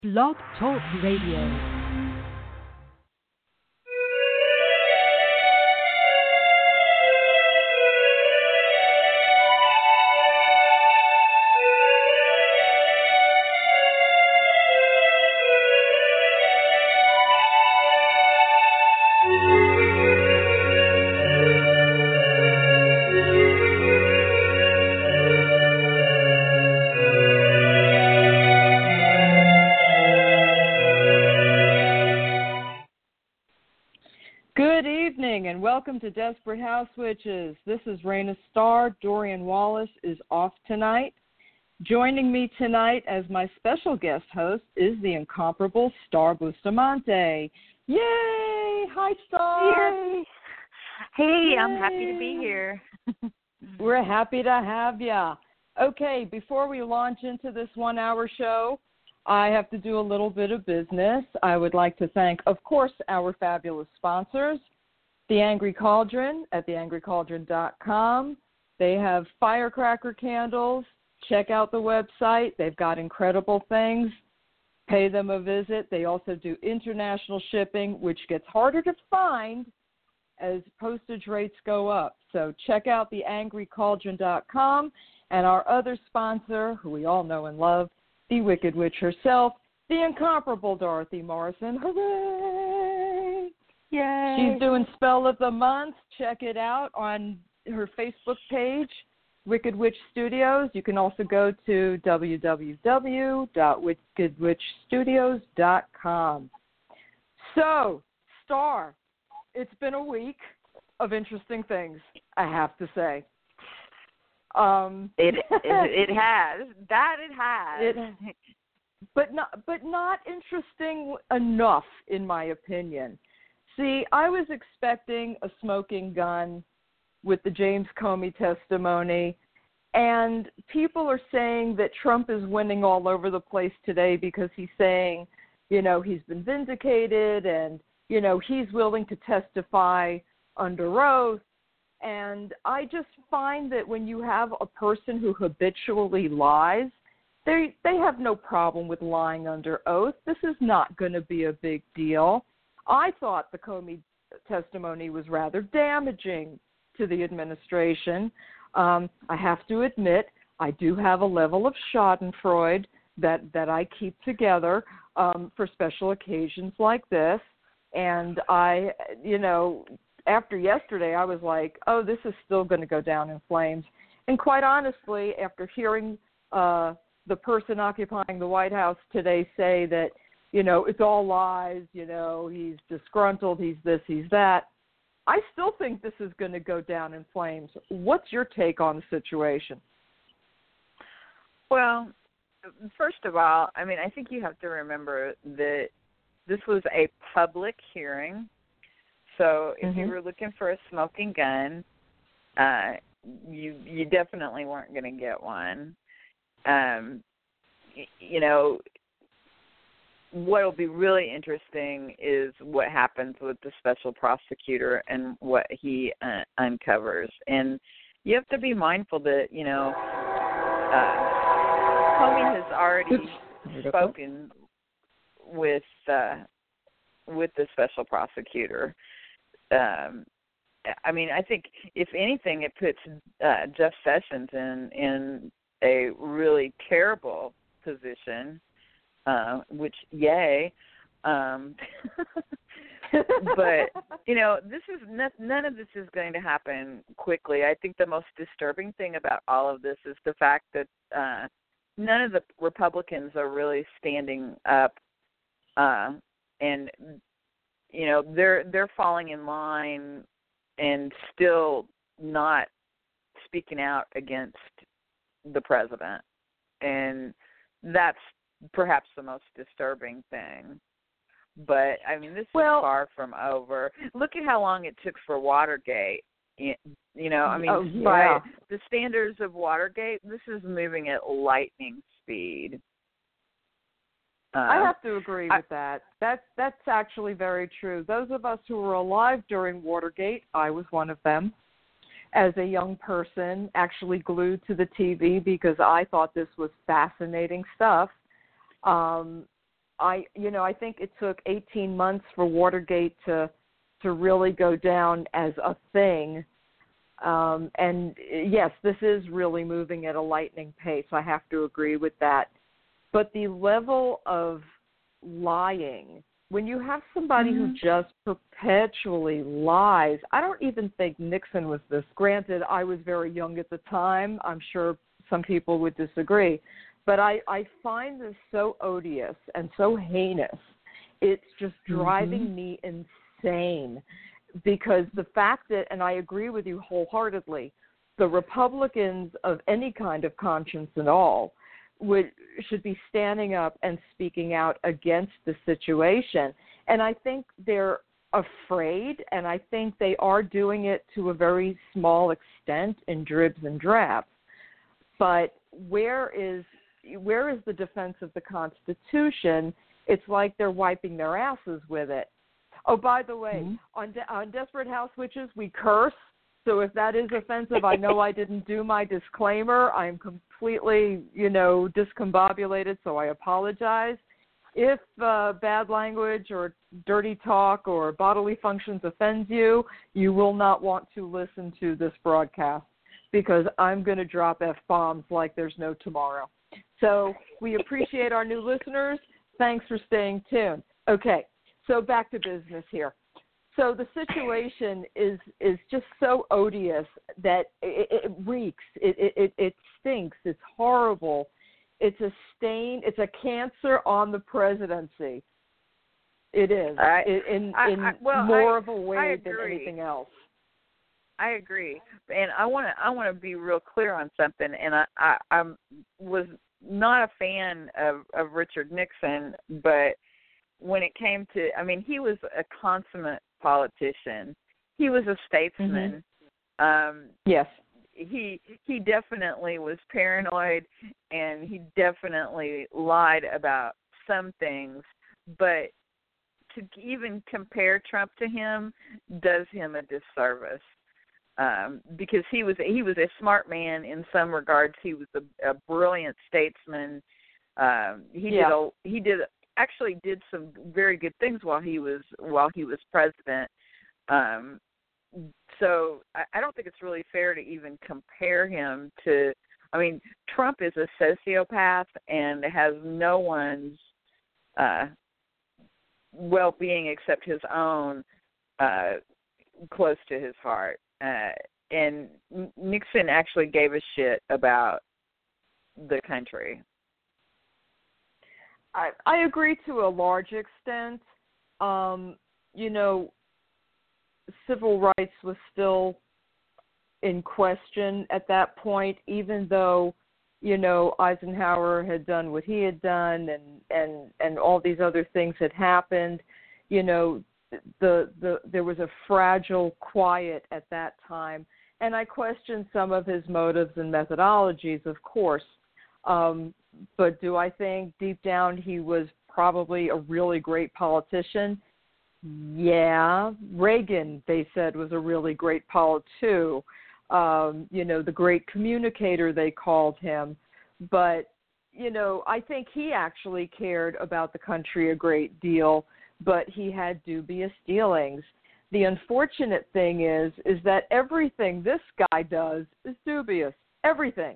Blog Talk Radio. And welcome to Desperate House Witches. This is Raina Starr. Dorian Wallace is off tonight. Joining me tonight as my special guest host is the incomparable Star Bustamante. Yay! Hi, Star. Yay! Hey, Yay. I'm happy to be here. We're happy to have you. Okay, before we launch into this 1-hour show, I have to do a little bit of business. I would like to thank, of course, our fabulous sponsors. The Angry Cauldron at theangrycauldron.com. They have firecracker candles. Check out the website. They've got incredible things. Pay them a visit. They also do international shipping, which gets harder to find as postage rates go up. So check out theangrycauldron.com. And our other sponsor, who we all know and love, the Wicked Witch herself, the incomparable Dorothy Morrison. Hooray! Yay! She's doing Spell of the Month. Check it out on her Facebook page, Wicked Witch Studios. You can also go to www.wickedwitchstudios.com. So, Star, it's been a week of interesting things, I have to say. It has. That it has. But not interesting enough, in my opinion. See, I was expecting a smoking gun with the James Comey testimony, and people are saying that Trump is winning all over the place today because he's saying, you know, he's been vindicated and, you know, he's willing to testify under oath. And I just find that when you have a person who habitually lies, they have no problem with lying under oath. This is not going to be a big deal. I thought the Comey testimony was rather damaging to the administration. I have to admit, I do have a level of schadenfreude that I keep together for special occasions like this. And I, you know, after yesterday, I was like, oh, this is still going to go down in flames. And quite honestly, after hearing the person occupying the White House today say that, you know, it's all lies, you know, he's disgruntled, he's this, he's that, I still think this is going to go down in flames. What's your take on the situation? Well, first of all, I mean, I think you have to remember that this was a public hearing. So if you were looking for a smoking gun, you definitely weren't going to get one. You know, what will be really interesting is what happens with the special prosecutor and what he uncovers. And you have to be mindful that, you know, Comey has already spoken with the special prosecutor. I mean, I think, if anything, it puts Jeff Sessions in a really terrible position. Which, yay. But, you know, none of this is going to happen quickly. I think the most disturbing thing about all of this is the fact that none of the Republicans are really standing up, and, you know, they're falling in line and still not speaking out against the president. And that's perhaps the most disturbing thing. But, I mean, this is far from over. Look at how long it took for Watergate. You know, I mean, by the standards of Watergate, this is moving at lightning speed. I have to agree with that. That's actually very true. Those of us who were alive during Watergate, I was one of them, as a young person, actually glued to the TV because I thought this was fascinating stuff. I think it took 18 months for Watergate to really go down as a thing. And yes, this is really moving at a lightning pace. I have to agree with that. But the level of lying, when you have somebody who just perpetually lies, I don't even think Nixon was this. Granted, I was very young at the time. I'm sure some people would disagree. But I find this so odious and so heinous. It's just driving me insane. Because the fact that, and I agree with you wholeheartedly, the Republicans of any kind of conscience at all should be standing up and speaking out against the situation. And I think they're afraid, and I think they are doing it to a very small extent in dribs and drabs. But where is the defense of the Constitution? It's like they're wiping their asses with it. Oh, by the way, on Desperate House Witches, we curse. So if that is offensive, I know I didn't do my disclaimer. I'm completely, discombobulated, so I apologize. If bad language or dirty talk or bodily functions offends you, you will not want to listen to this broadcast because I'm going to drop F-bombs like there's no tomorrow. So we appreciate our new listeners. Thanks for staying tuned. Okay. So back to business here. So the situation is just so odious that it reeks. It stinks. It's horrible. It's a stain. It's a cancer on the presidency. It is in more of a way than anything else. I agree, and I want to be real clear on something. And I was not a fan of Richard Nixon, but when it came to, he was a consummate politician. He was a statesman. Yes. He definitely was paranoid, and he definitely lied about some things. But to even compare Trump to him does him a disservice. Because he was a smart man in some regards. He was a brilliant statesman. He actually did some very good things while he was president. So I don't think it's really fair to even compare him to. Trump is a sociopath and has no one's well-being except his own close to his heart. And Nixon actually gave a shit about the country. I agree to a large extent. Civil rights was still in question at that point, even though, Eisenhower had done what he had done and all these other things had happened. There was a fragile quiet at that time. And I question some of his motives and methodologies, of course. But do I think deep down he was probably a really great politician? Yeah. Reagan, they said, was a really great poet too. The great communicator, they called him. But, I think he actually cared about the country a great deal, but he had dubious dealings. The unfortunate thing is that everything this guy does is dubious. Everything.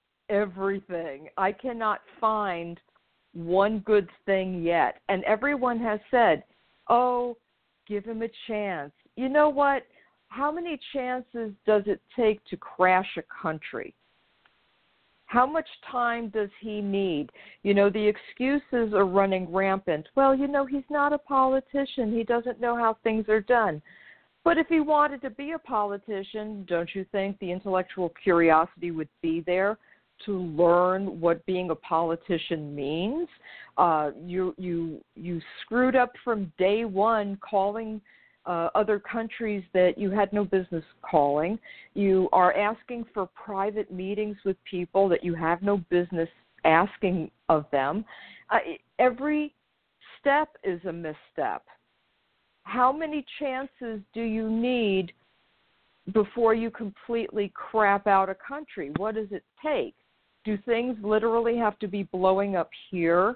I cannot find one good thing yet. And everyone has said, oh, give him a chance. You know what? How many chances does it take to crash a country? How much time does he need? The excuses are running rampant. Well, he's not a politician. He doesn't know how things are done. But if he wanted to be a politician, don't you think the intellectual curiosity would be there to learn what being a politician means? You screwed up from day one calling other countries that you had no business calling. You are asking for private meetings with people that you have no business asking of them. Every step is a misstep. How many chances do you need before you completely crap out a country? What does it take? Do things literally have to be blowing up here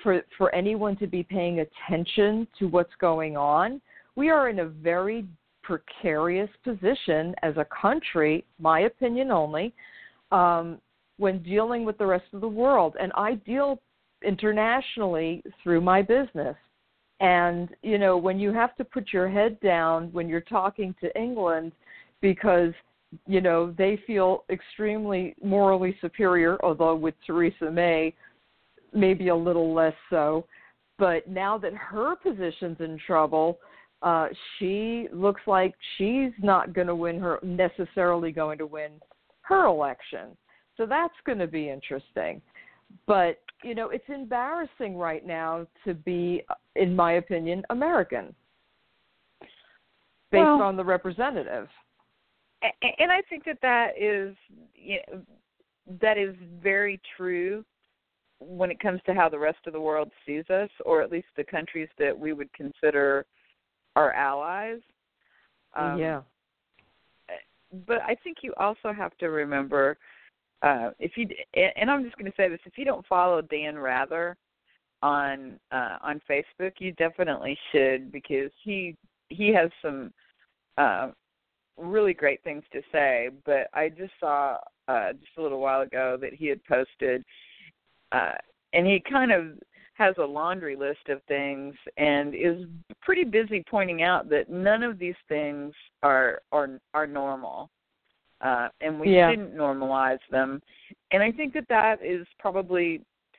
for anyone to be paying attention to what's going on. We are in a very precarious position as a country, my opinion only, when dealing with the rest of the world. And I deal internationally through my business. And, you know, when you have to put your head down when you're talking to England because, you know, they feel extremely morally superior, although with Theresa May, maybe a little less so. But now that her position's in trouble, she looks like she's not going to necessarily going to win her election. So that's going to be interesting. But, you know, it's embarrassing right now to be, in my opinion, American, based on the representative. And I think that is, you know, that is very true when it comes to how the rest of the world sees us, or at least the countries that we would consider our allies. Yeah. But I think you also have to remember, if you, and I'm just going to say this, if you don't follow Dan Rather on Facebook, you definitely should, because he has some really great things to say. But I just saw just a little while ago that he had posted, and he kind of has a laundry list of things and is pretty busy pointing out that none of these things are normal, and we shouldn't normalize them. And I think that is probably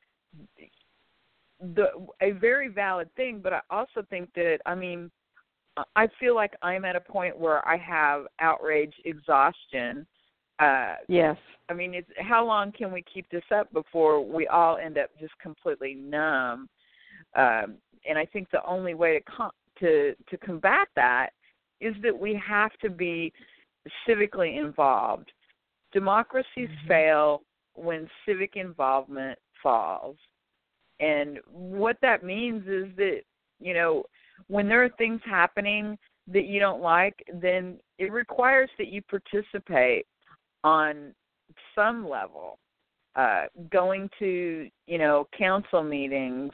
a very valid thing, but I also think that, I mean, I feel like I'm at a point where I have outrage exhaustion. Yes. I mean, how long can we keep this up before we all end up just completely numb? And I think the only way to combat that is that we have to be civically involved. Democracies fail when civic involvement falls. And what that means is that, you know, when there are things happening that you don't like, then it requires that you participate on some level, going to, you know, council meetings,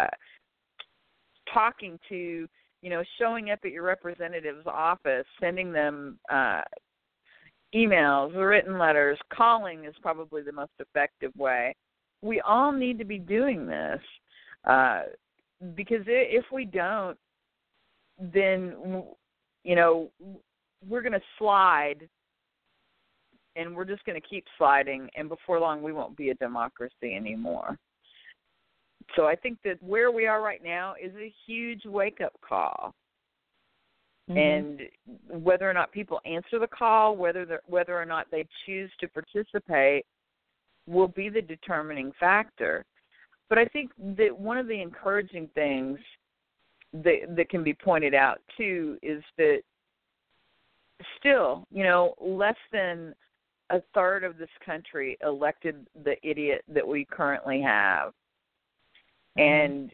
talking to, you know, showing up at your representative's office, sending them emails, written letters, calling is probably the most effective way. We all need to be doing this, because if we don't, then, you know, we're going to slide, and we're just going to keep sliding, and before long we won't be a democracy anymore. So I think that where we are right now is a huge wake-up call. And whether or not people answer the call, whether or not they choose to participate, will be the determining factor. But I think that one of the encouraging things that can be pointed out, too, is that still, you know, less than a third of this country elected the idiot that we currently have. And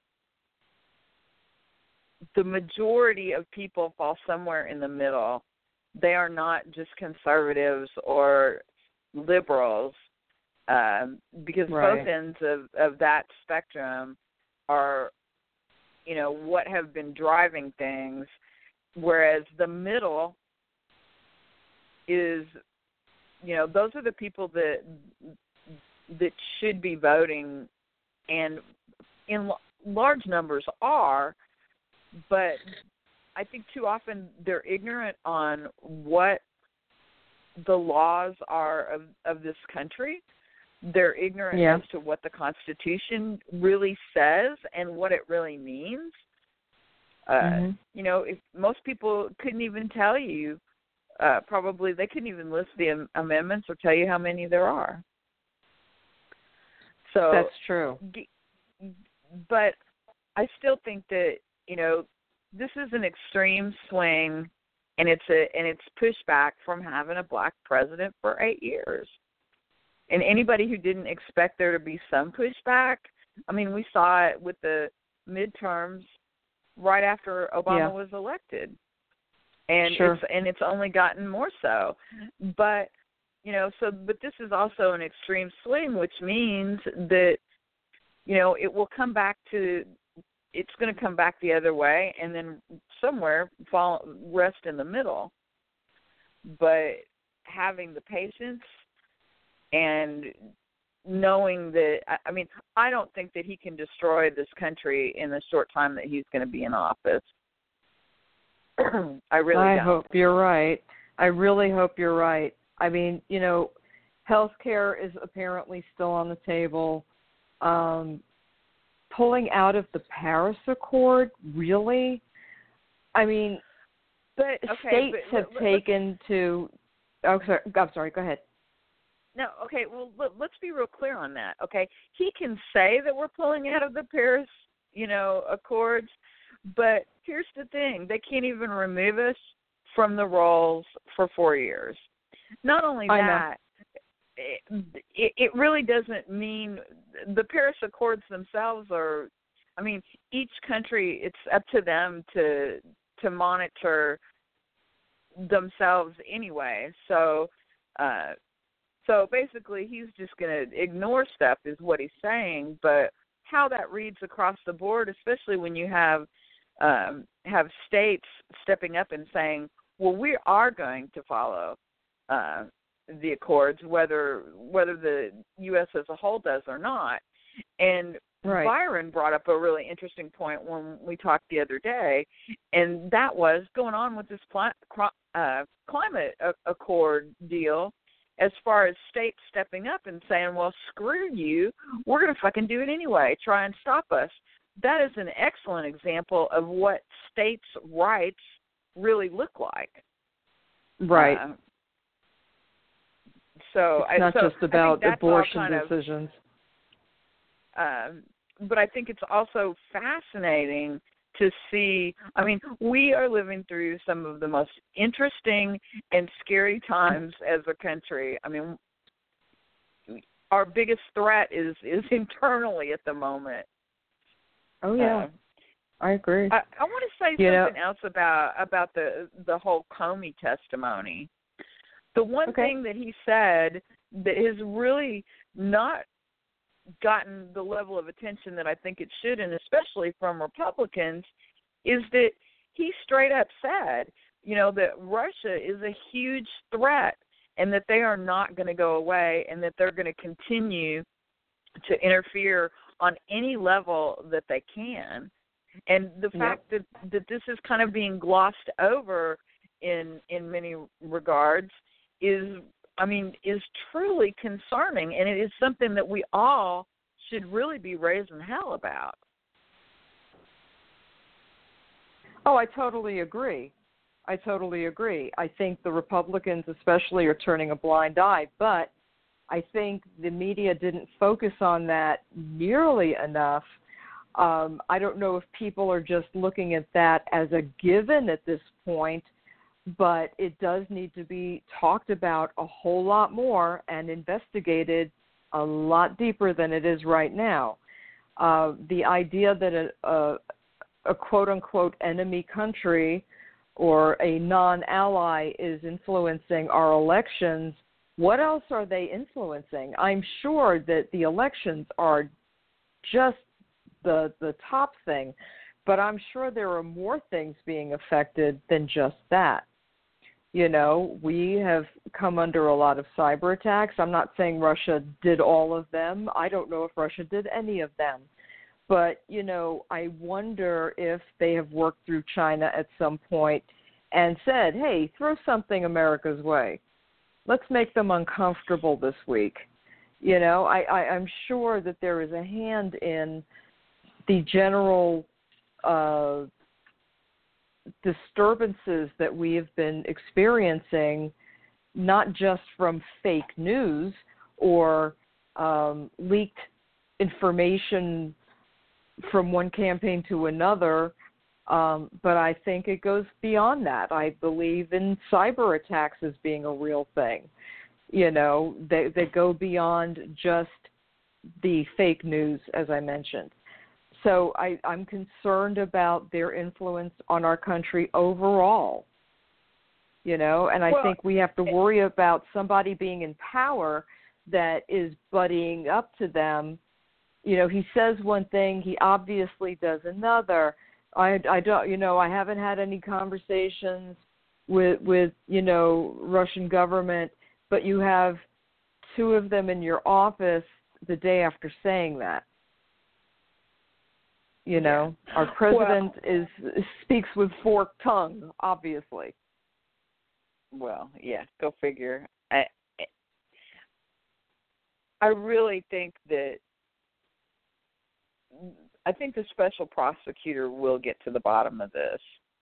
the majority of people fall somewhere in the middle. They are not just conservatives or liberals, because both ends of that spectrum are, you know, what have been driving things, whereas the middle is, you know, those are the people that should be voting, and in large numbers are, but I think too often they're ignorant on what the laws are of this country. They're ignorant as to what the Constitution really says and what it really means. You know, if most people couldn't even tell you, probably they couldn't even list the amendments or tell you how many there are. So that's true. But I still think that, you know, this is an extreme swing, and it's pushback from having a black president for 8 years. And anybody who didn't expect there to be some pushback, I mean, we saw it with the midterms right after Obama was elected. And it's only gotten more so. But, you know, but this is also an extreme swing, which means that it will come back to, it's going to come back the other way and then somewhere rest in the middle. But having the patience and knowing that, I don't think that he can destroy this country in the short time that he's going to be in office. I really don't. Hope you're right. I really hope you're right. I mean, healthcare is apparently still on the table. Pulling out of the Paris Accord, really? I mean, but states have taken to. Oh, sorry. I'm sorry. Go ahead. No, okay. Well, let's be real clear on that. Okay, he can say that we're pulling out of the Paris, Accords, but here's the thing: they can't even remove us from the rolls for 4 years. Not only that, it really doesn't mean the Paris Accords themselves are. Each country, it's up to them to monitor themselves anyway. So basically, he's just going to ignore stuff, is what he's saying. But how that reads across the board, especially when you have states stepping up and saying, well, we are going to follow the accords, whether the U.S. as a whole does or not. And right. Byron brought up a really interesting point when we talked the other day, and that was going on with this climate accord deal, as far as states stepping up and saying, well, screw you, we're going to fucking do it anyway, try and stop us. That is an excellent example of what states' rights really look like. Right. It's not just about abortion decisions. But I think it's also fascinating to see, we are living through some of the most interesting and scary times as a country. Our biggest threat is internally at the moment. Oh, yeah. I agree. I want to say something else about the whole Comey testimony. The one thing that he said that has really not gotten the level of attention that I think it should, and especially from Republicans, is that he straight up said, that Russia is a huge threat and that they are not going to go away and that they're going to continue to interfere on any level that they can. And the fact that this is kind of being glossed over in many regards is truly concerning, and it is something that we all should really be raising hell about. Oh, I totally agree. I think the Republicans especially are turning a blind eye, but I think the media didn't focus on that nearly enough. I don't know if people are just looking at that as a given at this point, but it does need to be talked about a whole lot more and investigated a lot deeper than it is right now. The idea that a quote-unquote enemy country or a non-ally is influencing our elections, what else are they influencing? I'm sure that the elections are just the top thing, but I'm sure there are more things being affected than just that. We have come under a lot of cyber attacks. I'm not saying Russia did all of them. I don't know if Russia did any of them. But, I wonder if they have worked through China at some point and said, hey, throw something America's way. Let's make them uncomfortable this week. I'm sure that there is a hand in the general disturbances that we have been experiencing, not just from fake news or leaked information from one campaign to another, but I think it goes beyond that. I believe in cyber attacks as being a real thing. They go beyond just the fake news, as I mentioned. So I'm concerned about their influence on our country overall, and I think we have to worry about somebody being in power that is buddying up to them he says one thing, he obviously does another. I don't, I haven't had any conversations with Russian government, but you have two of them in your office the day after saying that. Our president speaks with forked tongue, obviously. Well, yeah, go figure. I really think that the special prosecutor will get to the bottom of this,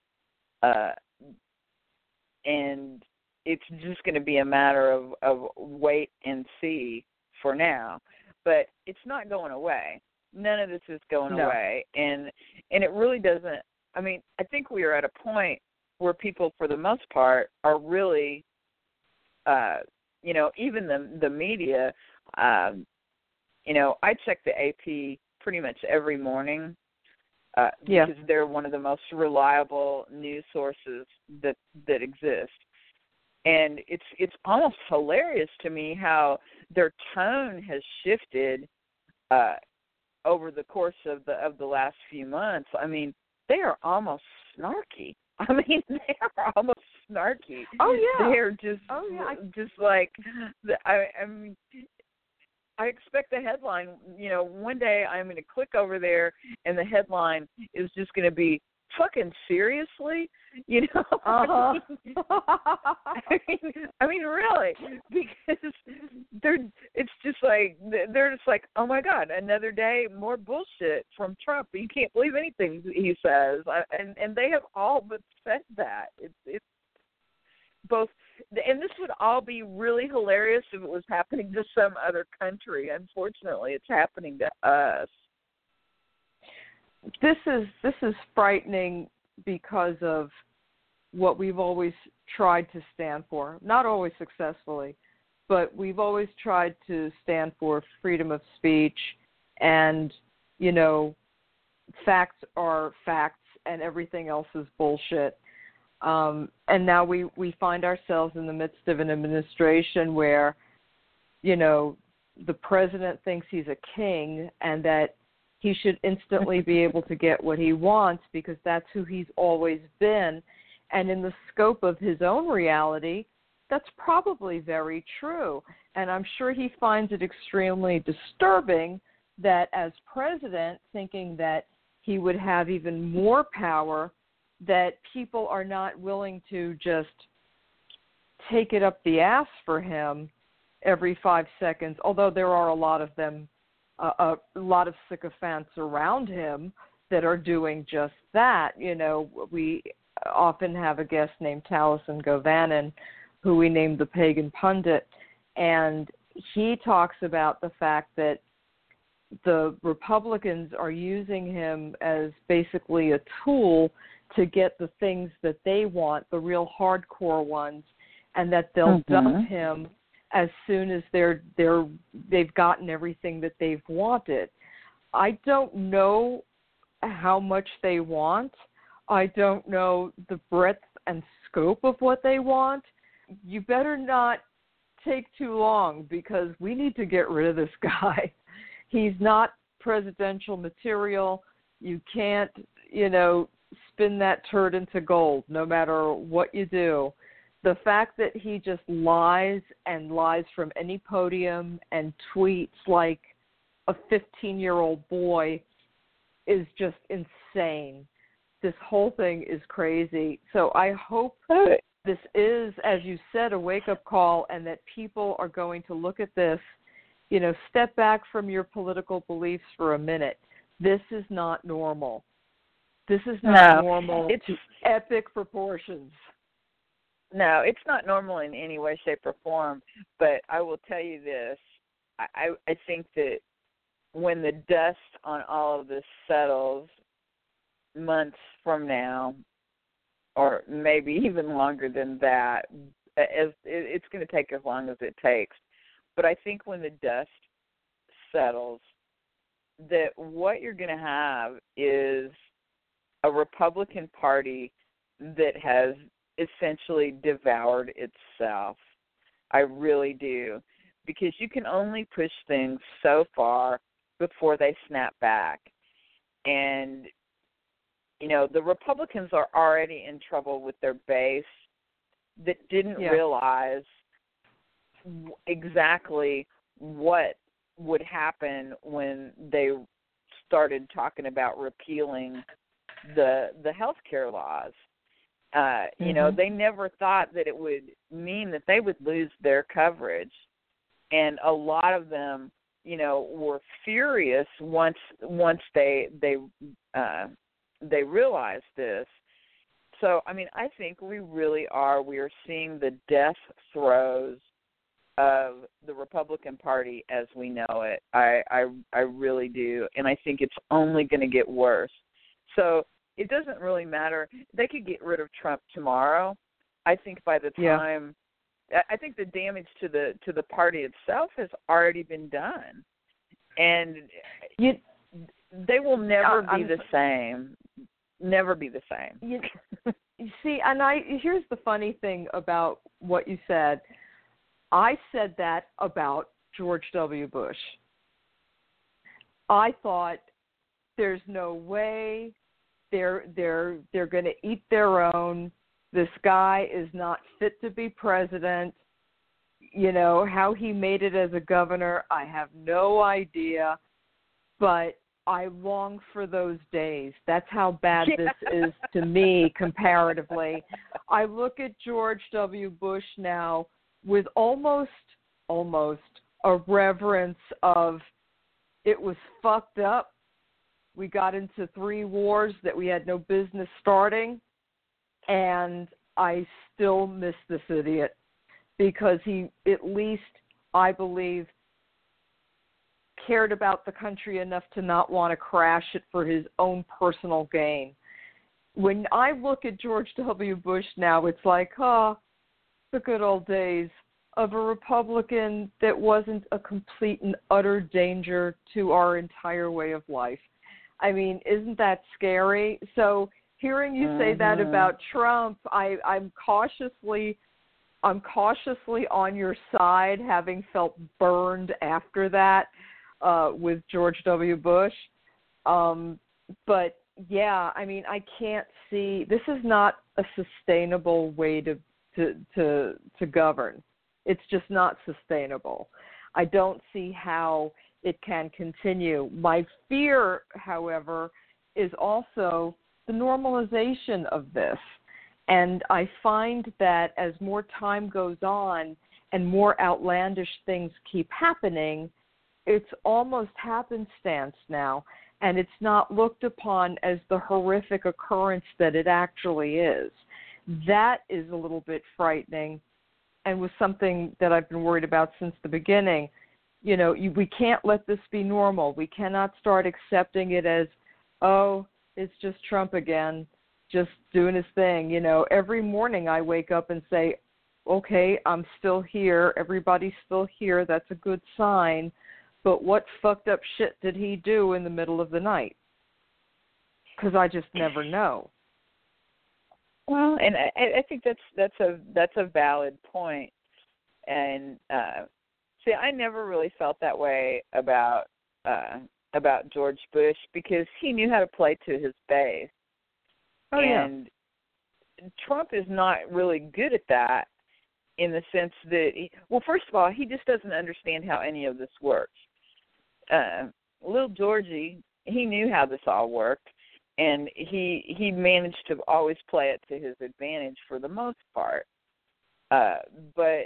and it's just going to be a matter of wait and see for now. But it's not going away. None of this is going away, and it really doesn't. I mean, I think we are at a point where people, for the most part, are really, even the media. I check the AP pretty much every morning because they're one of the most reliable news sources that exist. And it's almost hilarious to me how their tone has shifted over the course of the last few months. I mean, they are almost snarky. They are almost snarky. Oh yeah, they're just just like I mean. I expect the headline, one day I'm going to click over there and the headline is just going to be, fucking seriously? Uh-huh. I mean, really, because it's just like, they're just like, oh my God, another day, more bullshit from Trump. You can't believe anything he says. And they have all but said that. It's both. And this would all be really hilarious if it was happening to some other country. Unfortunately, it's happening to us. This is frightening because of what we've always tried to stand for. Not always successfully, but we've always tried to stand for freedom of speech, and facts are facts and everything else is bullshit. And now we find ourselves in the midst of an administration where, the president thinks he's a king and that he should instantly be able to get what he wants because that's who he's always been. And in the scope of his own reality, that's probably very true. And I'm sure he finds it extremely disturbing that as president, thinking that he would have even more power, that people are not willing to just take it up the ass for him every 5 seconds, although there are a lot of them, a lot of sycophants around him that are doing just that. We often have a guest named Taliesin Govanen, who we named the Pagan Pundit, and he talks about the fact that the Republicans are using him as basically a tool to get the things that they want, the real hardcore ones, and that they'll dump him as soon as they've gotten everything that they've wanted. I don't know how much they want. I don't know the breadth and scope of what they want. You better not take too long because we need to get rid of this guy. He's not presidential material. You can't, spin that turd into gold, no matter what you do. The fact that he just lies and lies from any podium and tweets like a 15-year-old boy is just insane. This whole thing is crazy. So I hope this is, as you said, a wake-up call and that people are going to look at this, step back from your political beliefs for a minute. This is not normal. This is not normal. It's epic proportions. No, it's not normal in any way, shape, or form. But I will tell you this. I think that when the dust on all of this settles months from now, or maybe even longer than that, it's going to take as long as it takes. But I think when the dust settles, that what you're going to have is a Republican Party that has essentially devoured itself. I really do. Because you can only push things so far before they snap back. And, you know, the Republicans are already in trouble with their base that didn't realize exactly what would happen when they started talking about repealing the health care laws. You know, they never thought that it would mean that they would lose their coverage. And a lot of them, you know, were furious once they realized this. So, I mean, I think we are seeing the death throes of the Republican Party as we know it. I really do. And I think it's only going to get worse. So it doesn't really matter. They could get rid of Trump tomorrow. I think by the time, I think the damage to the party itself has already been done. And they will never be the same. Never be the same. You see, and here's the funny thing about what you said. I said that about George W. Bush. I thought there's no way they're going to eat their own. This guy is not fit to be president. You know, how he made it as a governor, I have no idea. But I long for those days. That's how bad this is to me comparatively. I look at George W. Bush now with almost a reverence of, it was fucked up. We got into 3 wars that we had no business starting, and I still miss this idiot because he, at least, I believe, cared about the country enough to not want to crash it for his own personal gain. When I look at George W. Bush now, it's like, the good old days of a Republican that wasn't a complete and utter danger to our entire way of life. I mean, isn't that scary? So hearing you say that about Trump, I'm cautiously on your side, having felt burned after that with George W. Bush. But yeah, I mean, I can't see, this is not a sustainable way to govern. It's just not sustainable. I don't see how it can continue. My fear, however, is also the normalization of this. And I find that as more time goes on and more outlandish things keep happening, it's almost happenstance now, and it's not looked upon as the horrific occurrence that it actually is. That is a little bit frightening and was something that I've been worried about since the beginning. You know, we can't let this be normal. We cannot start accepting it as, oh, it's just Trump again, just doing his thing. You know, every morning I wake up and say, okay, I'm still here. Everybody's still here. That's a good sign. But what fucked up shit did he do in the middle of the night? Because I just never know. Well, and I think that's a valid point. And see, I never really felt that way about George Bush because he knew how to play to his base. Oh, and Trump is not really good at that in the sense that, first of all, he just doesn't understand how any of this works. Little Georgie, he knew how this all worked, and he managed to always play it to his advantage for the most part. But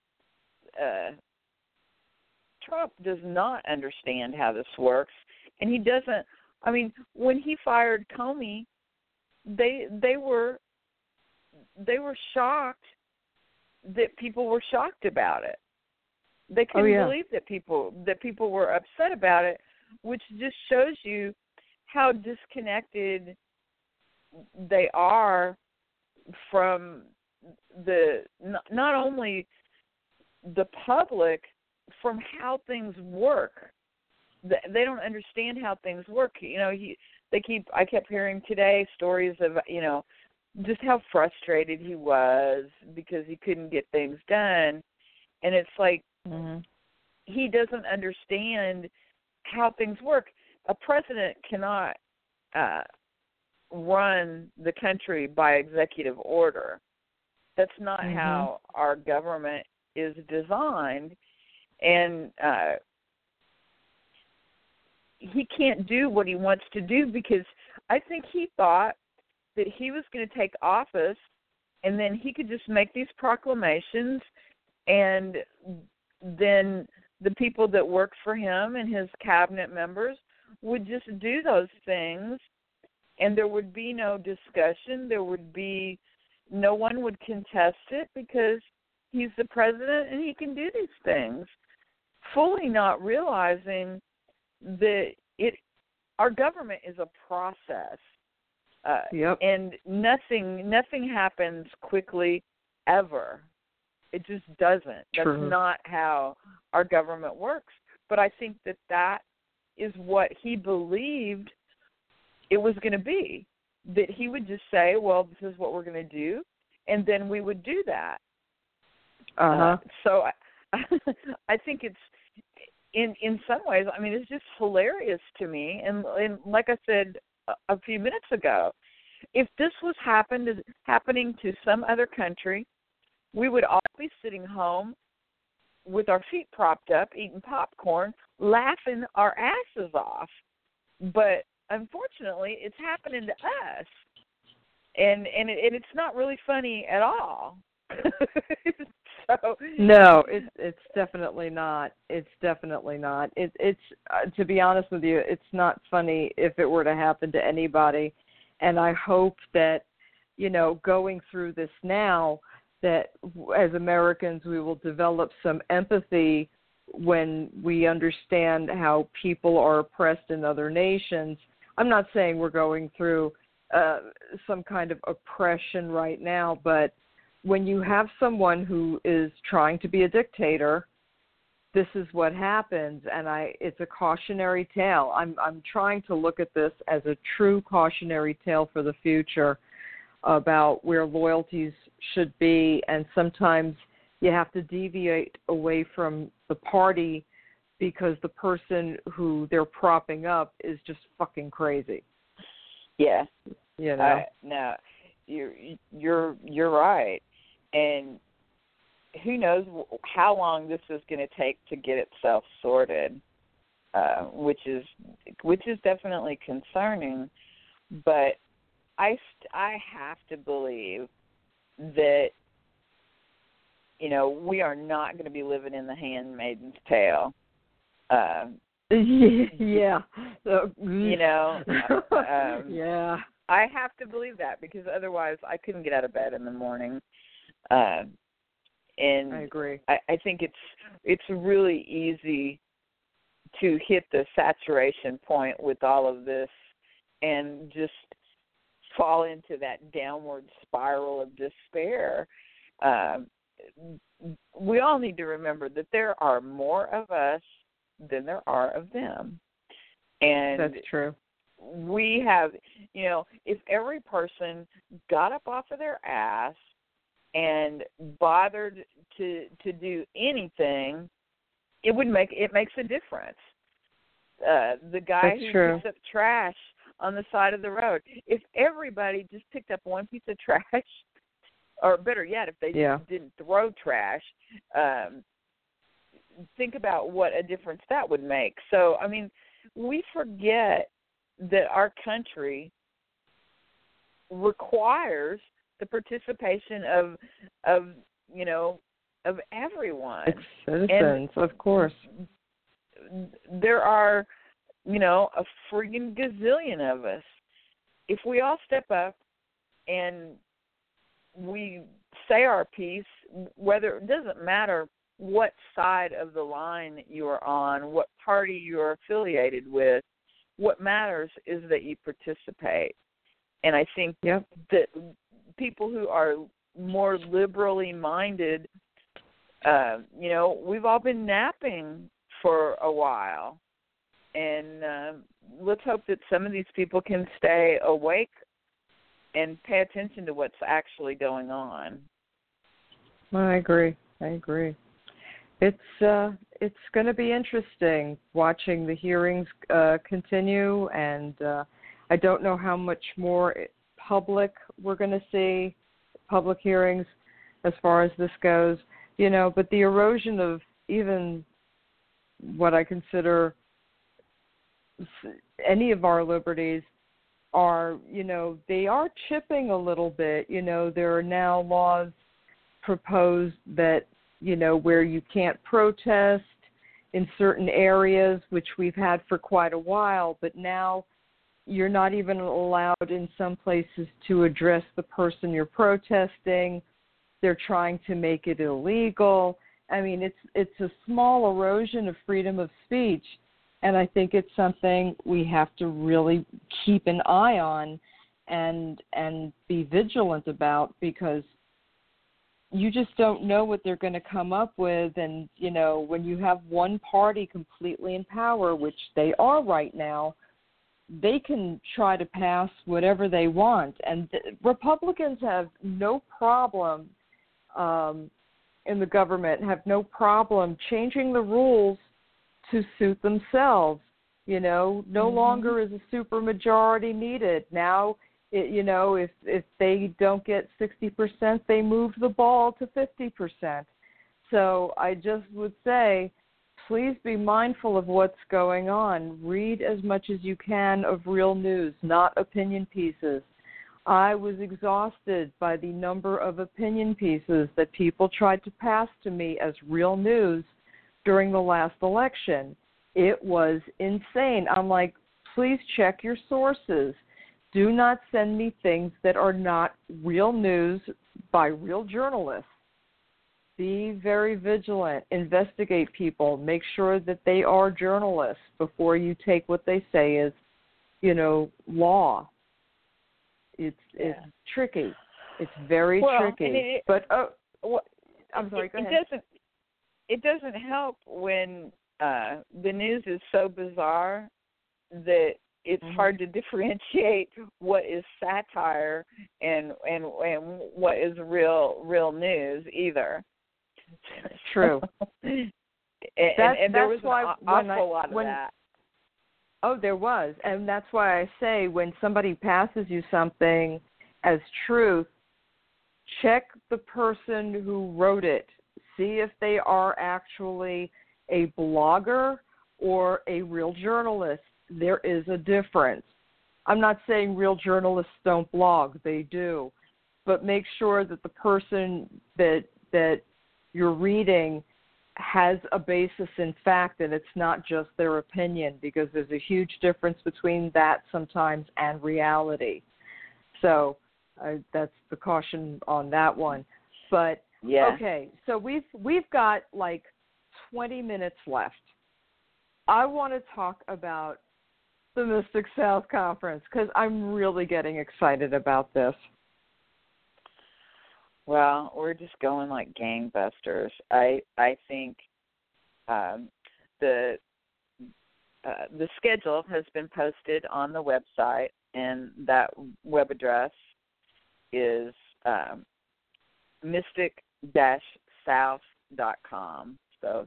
Trump does not understand how this works, and he doesn't. I mean, when he fired Comey, they were shocked that people were shocked about it. They couldn't believe that people were upset about it, which just shows you how disconnected they are from not only the public, from how things work. They don't understand how things work. You know, I kept hearing today stories of, you know, just how frustrated he was because he couldn't get things done. And it's like, he doesn't understand how things work. A president cannot run the country by executive order. That's not how our government is designed. And he can't do what he wants to do because I think he thought that he was going to take office and then he could just make these proclamations and then the people that work for him and his cabinet members would just do those things and there would be no discussion. No one would contest it because he's the president and he can do these things, fully not realizing that our government is a process. And nothing happens quickly ever. It just doesn't. True. That's not how our government works. But I think that is what he believed it was going to be, that he would just say, well, this is what we're going to do, and then we would do that. So I think it's, in some ways, I mean, it's just hilarious to me. And like I said a few minutes ago, if this was happening to some other country, we would all be sitting home with our feet propped up, eating popcorn, laughing our asses off. But unfortunately, it's happening to us, and it's not really funny at all. So no, it's definitely not. It's definitely not. It's to be honest with you, it's not funny if it were to happen to anybody. And I hope that, going through this now, that as Americans we will develop some empathy when we understand how people are oppressed in other nations. I'm not saying we're going through some kind of oppression right now, but when you have someone who is trying to be a dictator, this is what happens, and it's a cautionary tale. I'm trying to look at this as a true cautionary tale for the future about where loyalties should be, and sometimes you have to deviate away from the party because the person who they're propping up is just fucking crazy. Yeah. No, you're right. And who knows how long this is going to take to get itself sorted, which is definitely concerning. But I have to believe that we are not going to be living in the Handmaid's Tale. Yeah. Yeah. I have to believe that because otherwise I couldn't get out of bed in the morning. And I agree. I think it's really easy to hit the saturation point with all of this and just fall into that downward spiral of despair. We all need to remember that there are more of us than there are of them. And that's true. We have, if every person got up off of their ass and bothered to do anything, it makes a difference. The guy who picks up trash on the side of the road, if everybody just picked up one piece of trash, or better yet, if they didn't throw trash, think about what a difference that would make. So, I mean, we forget that our country requires the participation of everyone. It's citizens, of course. There are, a friggin' gazillion of us. If we all step up and we say our piece, whether it doesn't matter what side of the line you're on, what party you're affiliated with, what matters is that you participate. And I think that people who are more liberally minded, we've all been napping for a while. And let's hope that some of these people can stay awake and pay attention to what's actually going on. I agree. It's it's going to be interesting watching the hearings continue, and I don't know how much more public we're going to see, public hearings as far as this goes, but the erosion of even what I consider any of our liberties are, they are chipping a little bit. There are now laws proposed that, where you can't protest in certain areas, which we've had for quite a while, but now you're not even allowed in some places to address the person you're protesting. They're trying to make it illegal. I mean, it's a small erosion of freedom of speech, and I think it's something we have to really keep an eye on and be vigilant about, because you just don't know what they're going to come up with. And, when you have one party completely in power, which they are right now, they can try to pass whatever they want. And Republicans have no problem in the government, have no problem changing the rules to suit themselves. No longer is a supermajority needed. Now, if they don't get 60%, they move the ball to 50%. So I just would say, please be mindful of what's going on. Read as much as you can of real news, not opinion pieces. I was exhausted by the number of opinion pieces that people tried to pass to me as real news during the last election. It was insane. I'm like, please check your sources. Do not send me things that are not real news by real journalists. Be very vigilant. Investigate people. Make sure that they are journalists before you take what they say as, law. It's tricky. It's very tricky. I'm sorry. Go ahead. It doesn't help when the news is so bizarre that it's hard to differentiate what is satire and what is real news either. True. and there was an awful lot of that. Oh, there was. And that's why I say when somebody passes you something as truth, check the person who wrote it. See if they are actually a blogger or a real journalist. There is a difference. I'm not saying real journalists don't blog. They do. But make sure that the person that you're reading has a basis in fact, and it's not just their opinion, because there's a huge difference between that sometimes and reality. So that's the caution on that one. But okay, so we've got like 20 minutes left. I want to talk about the Mystic South Conference because I'm really getting excited about this. Well, we're just going like gangbusters. I think the schedule has been posted on the website, and that web address is mystic-south.com. So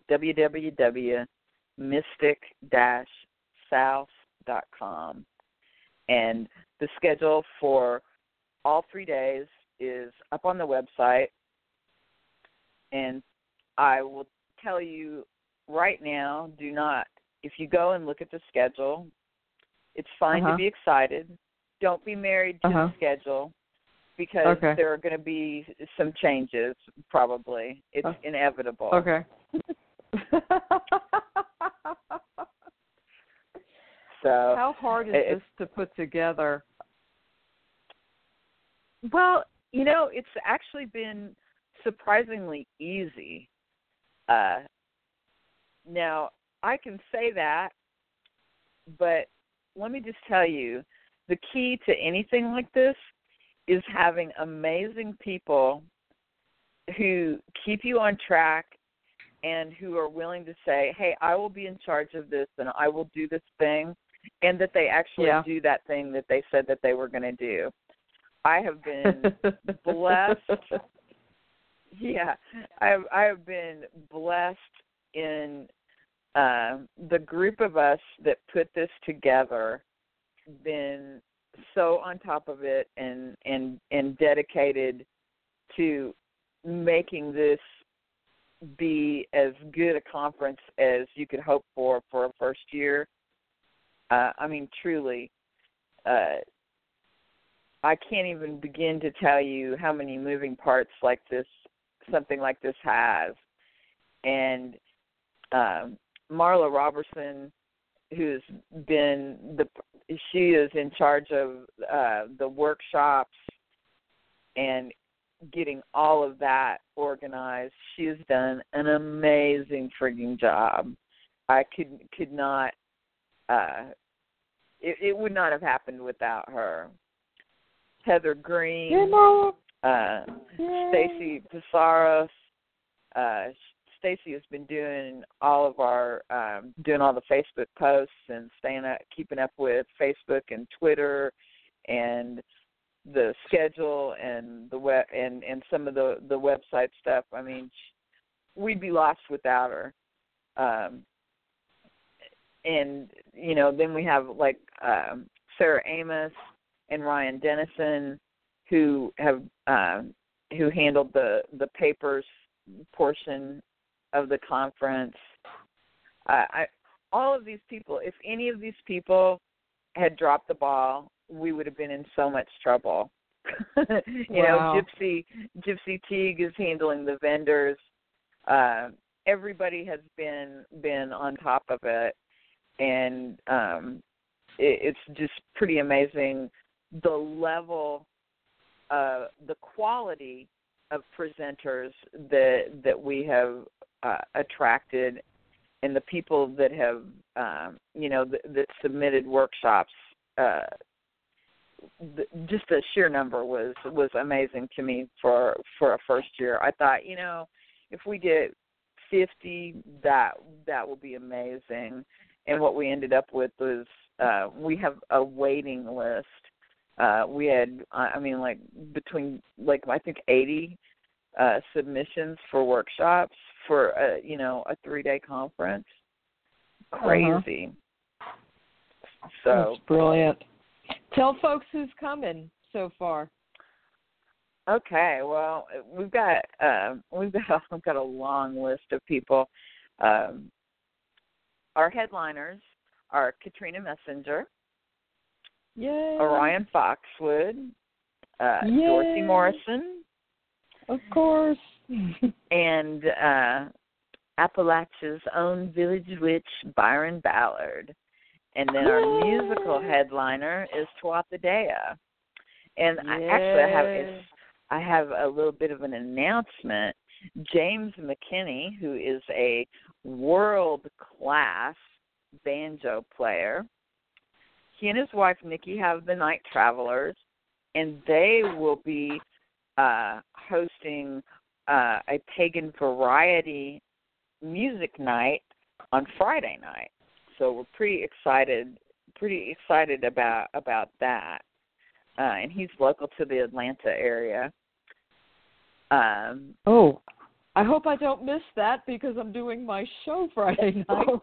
www.mystic-south.com. And the schedule for all 3 days is up on the website, and I will tell you right now, if you go and look at the schedule, it's fine to be excited. Don't be married to the schedule, because there are going to be some changes, probably. It's inevitable. Okay. So how hard is this to put together? Well, it's actually been surprisingly easy. Now, I can say that, but let me just tell you, the key to anything like this is having amazing people who keep you on track and who are willing to say, hey, I will be in charge of this and I will do this thing, and that they actually do that thing that they said that they were going to do. I have been blessed. I have been blessed in the group of us that put this together been so on top of it and dedicated to making this be as good a conference as you could hope for a first year. I mean, truly, I can't even begin to tell you how many moving parts like this, something like this has. And Marla Robertson, who's been she is in charge of the workshops and getting all of that organized. She has done an amazing frigging job. I could not. It would not have happened without her. Heather Green, Stacy Pizarro. Stacy has been doing all of our doing all the Facebook posts and keeping up with Facebook and Twitter and the schedule and the web and some of the website stuff. I mean, we'd be lost without her. And then we have like Sarah Amos and Ryan Dennison, who have who handled the papers portion of the conference. All of these people, if any of these people had dropped the ball, we would have been in so much trouble. Wow. Gypsy Teague is handling the vendors. Everybody has been on top of it, and it's just pretty amazing the level, the quality of presenters that we have attracted, and the people that have that submitted workshops. Just the sheer number was amazing to me for a first year. I thought, if we did 50, that will be amazing. And what we ended up with was we have a waiting list. We had, between I think 80 submissions for workshops for a 3-day conference. Crazy. So that's brilliant. Tell folks who's coming so far. Okay, well, we've got a long list of people. Our headliners are Katrina Messenger, Yay. Orion Foxwood, Dorothy Morrison, of course, and Appalachia's own village witch, Byron Ballard. And then our musical headliner is Tuatha Dea. And I have a little bit of an announcement. James McKinney, who is a world-class banjo player, he and his wife Nikki have the Night Travelers, and they will be hosting a pagan variety music night on Friday night. So we're pretty excited about that. And he's local to the Atlanta area. I hope I don't miss that because I'm doing my show Friday night.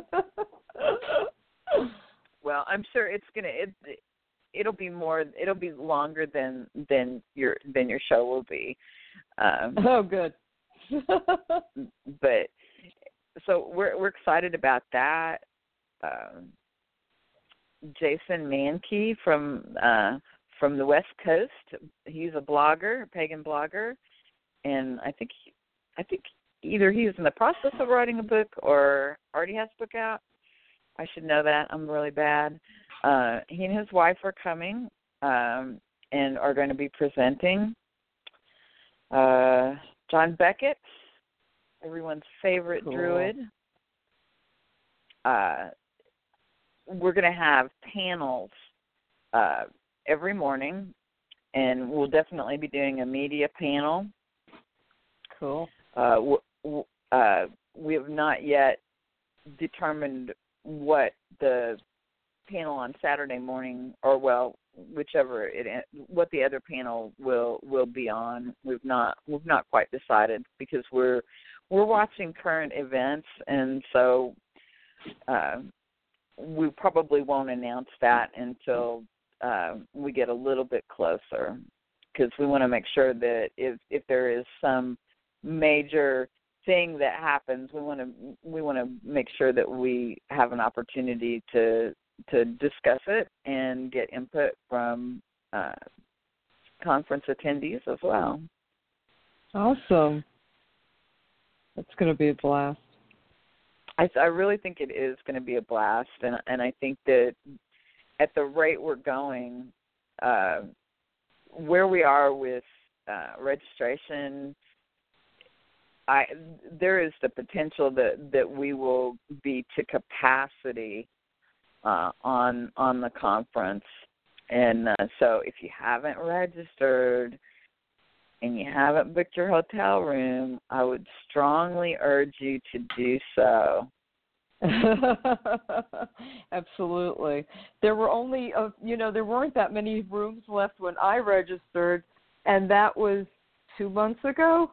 Well, I'm sure it'll be longer than your show will be. Oh, good. But so we're excited about that. Jason Mankey from the West Coast. He's a blogger, a pagan blogger, and I think either he's in the process of writing a book or already has a book out. I should know that. I'm really bad. He and his wife are coming and are going to be presenting. John Beckett, everyone's favorite druid. We're going to have panels every morning, and we'll definitely be doing a media panel. Cool. We have not yet determined what the panel on Saturday morning, or what the other panel will be on. We've not quite decided because we're watching current events, and so we probably won't announce that until we get a little bit closer, because we want to make sure that if there is some major thing that happens, we want to make sure that we have an opportunity to discuss it and get input from conference attendees as well. Awesome. That's going to be a blast. I really think it is going to be a blast, and I think that at the rate we're going, where we are with registration, there is the potential that we will be to capacity on the conference. And so if you haven't registered and you haven't booked your hotel room, I would strongly urge you to do so. Absolutely. There were only, there weren't that many rooms left when I registered, and that was 2 months ago,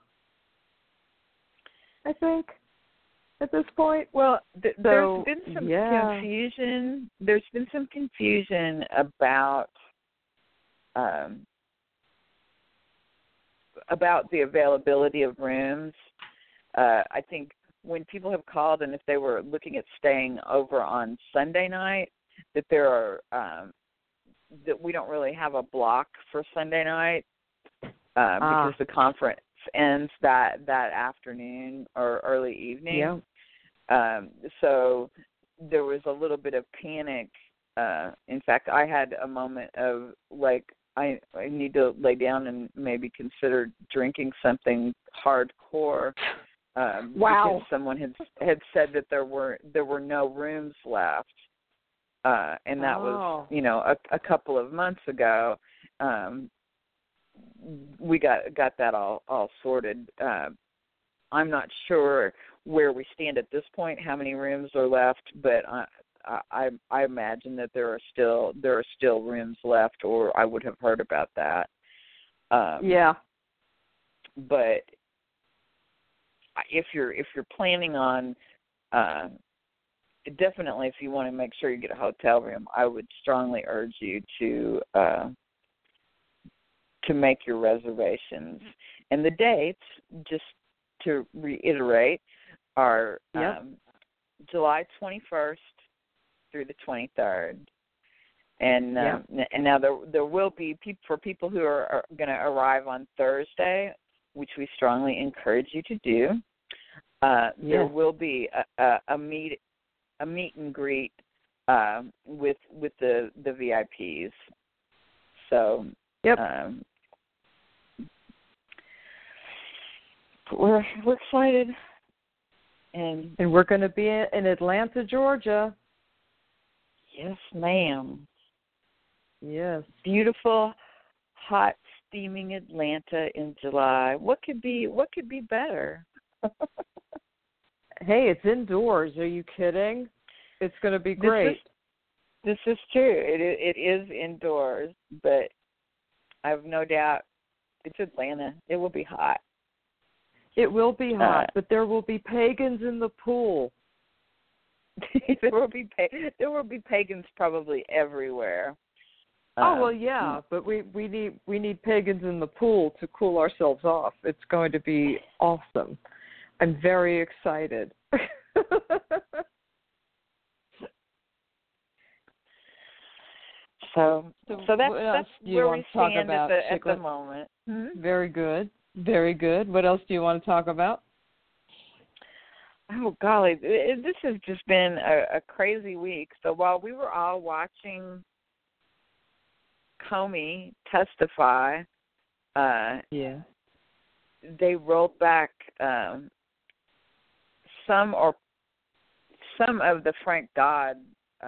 I think, at this point. Well, there's been some confusion. There's been some confusion about the availability of rooms. I think when people have called and if they were looking at staying over on Sunday night, that there are that we don't really have a block for Sunday night because the conference ends that afternoon or early evening. Yeah. So there was a little bit of panic. In fact, I had a moment of like, I need to lay down and maybe consider drinking something hardcore. Wow! Because someone had said that there were no rooms left, and that was a couple of months ago. We got that all sorted. I'm not sure where we stand at this point, how many rooms are left, but I imagine that there are still rooms left, or I would have heard about that. Yeah. But if you're planning on, definitely if you want to make sure you get a hotel room, I would strongly urge you to make your reservations. And the dates, just to reiterate, are July 21st through the 23rd. And now there will be for people who are going to arrive on Thursday, which we strongly encourage you to do. There will be a meet and greet with the VIPs. So we're excited, and we're going to be in Atlanta, Georgia. Yes, ma'am. Yes, beautiful, hot, steaming Atlanta in July. What could be better? Hey, it's indoors. Are you kidding? It's going to be great. This is true. It is indoors, but I have no doubt it's Atlanta. It will be hot. It will be hot, but there will be pagans in the pool. There will be pagans probably everywhere. Oh well, yeah, but we need pagans in the pool to cool ourselves off. It's going to be awesome. I'm very excited. So that's where we stand at the moment. Mm-hmm. Very good. Very good. What else do you want to talk about? Oh, golly, this has just been a crazy week. So while we were all watching Comey testify, they rolled back some of the Frank Dodd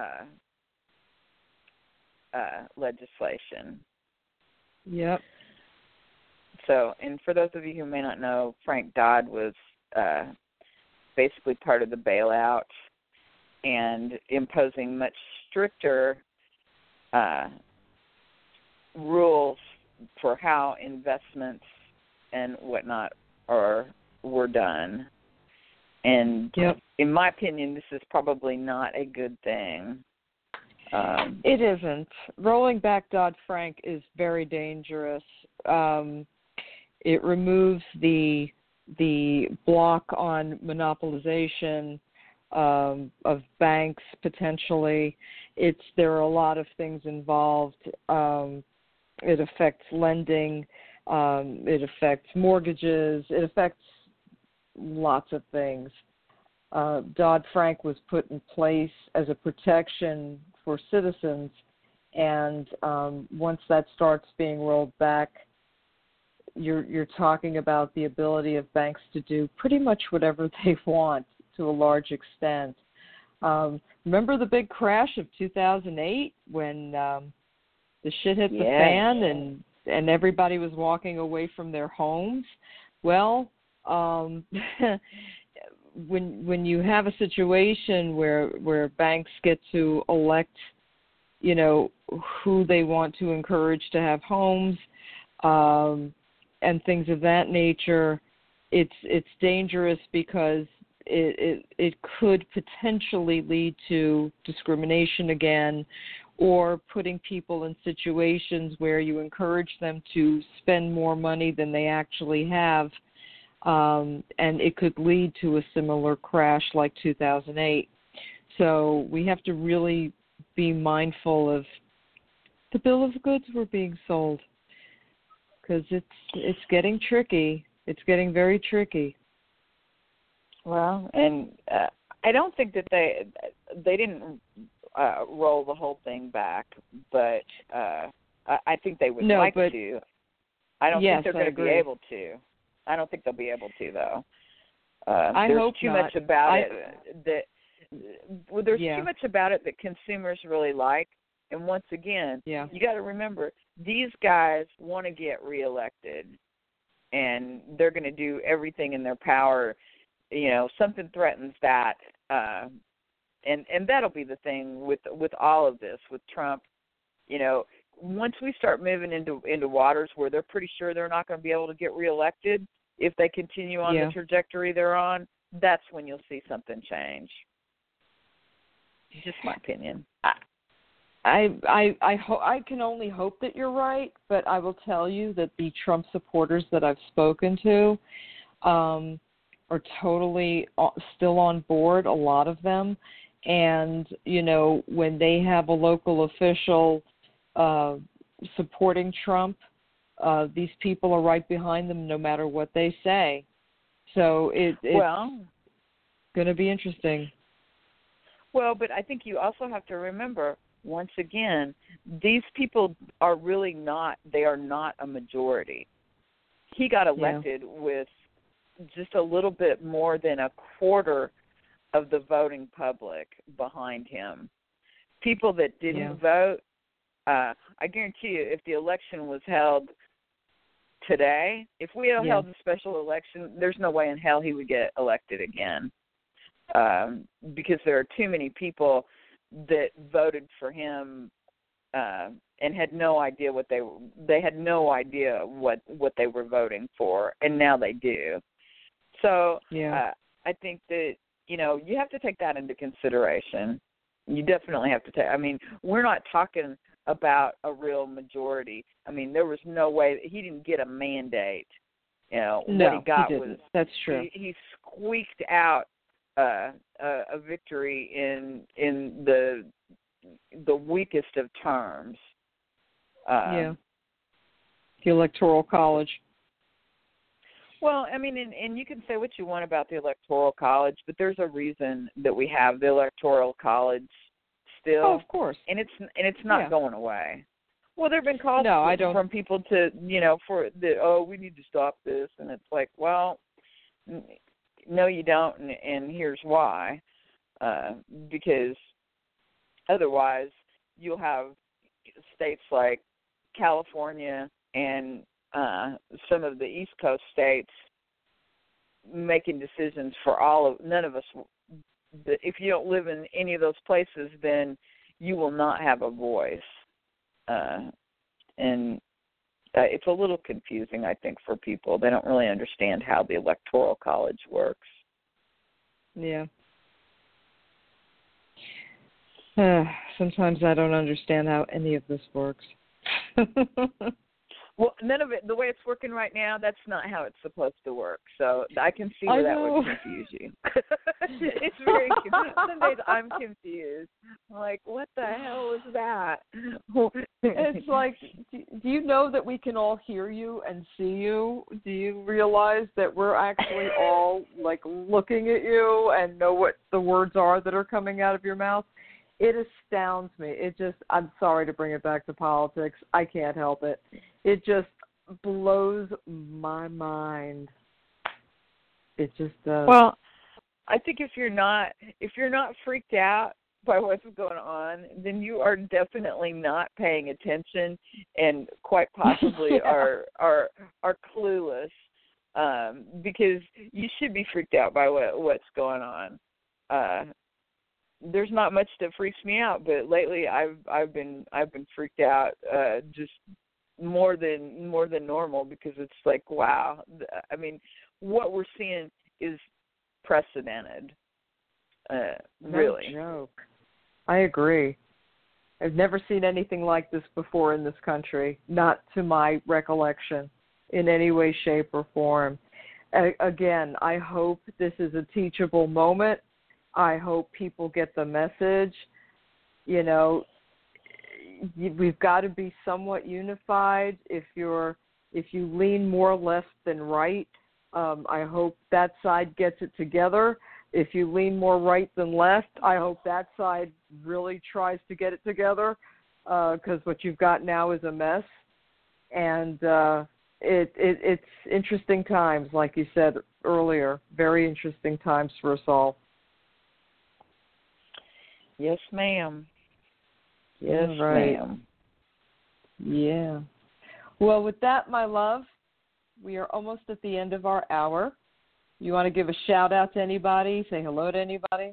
legislation. Yep. So, and for those of you who may not know, Frank Dodd was basically part of the bailout and imposing much stricter rules for how investments and whatnot were done. And Yep. in my opinion, this is probably not a good thing. It isn't. Rolling back Dodd-Frank is very dangerous. It removes the block on monopolization of banks potentially. There are a lot of things involved. It affects lending. It affects mortgages. It affects lots of things. Dodd-Frank was put in place as a protection for citizens, and once that starts being rolled back, you're talking about the ability of banks to do pretty much whatever they want to a large extent. Remember the big crash of 2008 when the shit hit the fan and everybody was walking away from their homes? Well, when you have a situation where banks get to elect, who they want to encourage to have homes, and things of that nature, it's dangerous because it could potentially lead to discrimination again, or putting people in situations where you encourage them to spend more money than they actually have, and it could lead to a similar crash like 2008. So we have to really be mindful of the bill of goods we're being sold, because it's getting tricky. It's getting very tricky. Well, and I don't think that they didn't roll the whole thing back, but I think they would to. I don't think they're going to be able to. I don't think they'll be able to, though. There's hope too not. much about it that there's too much about it that consumers really like. And once again, you got to remember, these guys want to get reelected, and they're going to do everything in their power. Something threatens that, and that'll be the thing with all of this with Trump. Once we start moving into waters where they're pretty sure they're not going to be able to get reelected if they continue on the trajectory they're on, that's when you'll see something change. Just my opinion. I can only hope that you're right, but I will tell you that the Trump supporters that I've spoken to are totally still on board, a lot of them. And, when they have a local official supporting Trump, these people are right behind them no matter what they say. So it's going to be interesting. Well, but I think you also have to remember, once again, these people are really they are not a majority. He got elected with just a little bit more than a quarter of the voting public behind him. People that didn't vote, I guarantee you, if the election was held today, if we had held a special election, there's no way in hell he would get elected again, because there are too many people that voted for him and had no idea what they had no idea what they were voting for, and now they do. So I think that you have to take that into consideration. You definitely have to take. I mean, we're not talking about a real majority. I mean, there was no way he didn't get a mandate. No, what he got he didn't. was that's true. He squeaked out a victory in the weakest of terms. The Electoral College. Well, I mean, and you can say what you want about the Electoral College, but there's a reason that we have the Electoral College still. Oh, of course. And it's not going away. Well, there have been calls from people to, we need to stop this, and it's like, well, no, you don't, and here's why. Because otherwise, you'll have states like California and some of the East Coast states making decisions for none of us. If you don't live in any of those places, then you will not have a voice. And it's a little confusing, I think, for people. They don't really understand how the Electoral College works. Yeah. Sometimes I don't understand how any of this works. Well, none of it, the way it's working right now, that's not how it's supposed to work. So I can see where that would confuse you. It's very confusing. Some days I'm confused. I'm like, what the hell is that? It's like, do you know that we can all hear you and see you? Do you realize that we're actually all, like, looking at you and know what the words are that are coming out of your mouth? It astounds me. I'm sorry to bring it back to politics. I can't help it. It just blows my mind. It just does. Well, I think if you're not freaked out by what's going on, then you are definitely not paying attention, and quite possibly are clueless. Because you should be freaked out by what's going on. There's not much that freaks me out, but lately I've been freaked out just more than normal, because it's like, wow. I mean, what we're seeing is precedented. Really. No joke. I agree. I've never seen anything like this before in this country, not to my recollection, in any way, shape, or form. Again, I hope this is a teachable moment. I hope people get the message. You know, we've got to be somewhat unified. If you lean more left than right, I hope that side gets it together. If you lean more right than left, I hope that side really tries to get it together, because what you've got now is a mess. And it's interesting times, like you said earlier, very interesting times for us all. Yes, ma'am. Yes, right. Ma'am. Yeah. Well, with that, my love, we are almost at the end of our hour. You want to give a shout out to anybody? Say hello to anybody?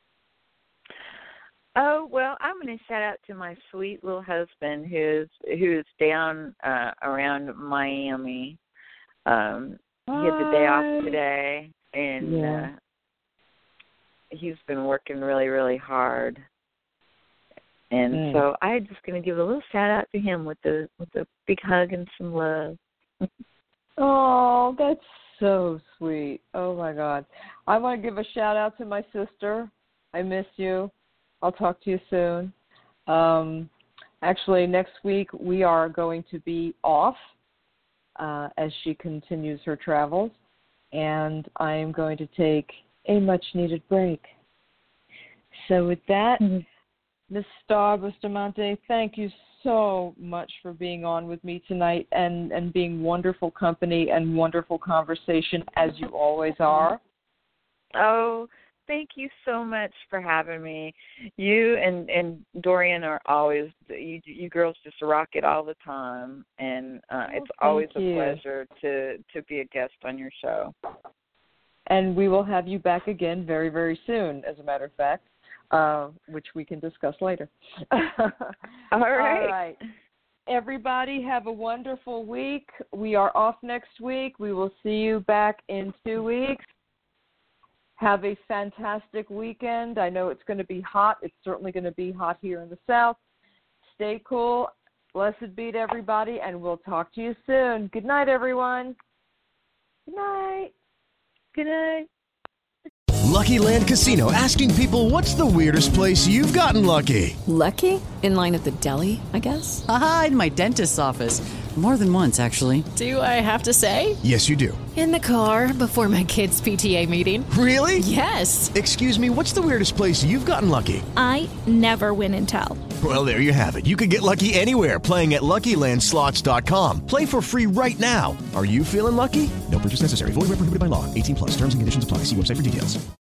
Oh, well, I'm going to shout out to my sweet little husband who's down around Miami. He had the day off today, and he's been working really, really hard. And so I'm just going to give a little shout out to him with a big hug and some love. Oh, that's so sweet. Oh, my God. I want to give a shout out to my sister. I miss you. I'll talk to you soon. Actually, next week we are going to be off as she continues her travels, and I am going to take a much-needed break. So with that, Ms. Star Bustamante, thank you so much for being on with me tonight and being wonderful company and wonderful conversation, as you always are. Oh, thank you so much for having me. You and Dorian are always, you girls just rock it all the time, and it's always a pleasure to be a guest on your show. And we will have you back again very, very soon, as a matter of fact, which we can discuss later. All right. Everybody have a wonderful week. We are off next week. We will see you back in 2 weeks. Have a fantastic weekend. I know it's going to be hot. It's certainly going to be hot here in the South. Stay cool. Blessed be to everybody, and we'll talk to you soon. Good night, everyone. Good night. Good night. Lucky Land Casino, asking people, what's the weirdest place you've gotten lucky? Lucky? In line at the deli, I guess? Aha, in my dentist's office. More than once, actually. Do I have to say? Yes, you do. In the car before my kids' PTA meeting. Really? Yes. Excuse me, what's the weirdest place you've gotten lucky? I never win and tell. Well, there you have it. You can get lucky anywhere, playing at LuckyLandSlots.com. Play for free right now. Are you feeling lucky? No purchase necessary. Void where prohibited by law. 18+. Terms and conditions apply. See website for details.